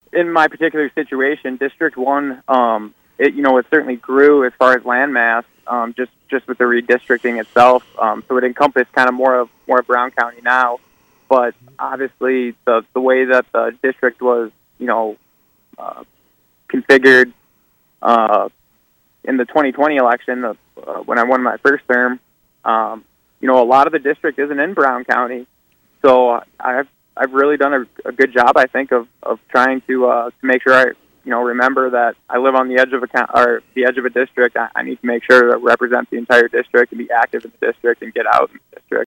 in my particular situation, District 1, it certainly grew as far as landmass, just with the redistricting itself. So it encompassed kind of more of Brown County now. But obviously, the way that the district was, configured in the 2020 election, when I won my first term, a lot of the district isn't in Brown County. So I've really done a good job, I think, of trying to make sure I remember that I live on the edge of the edge of a district. I need to make sure to represent the entire district and be active in the district and get out in the district.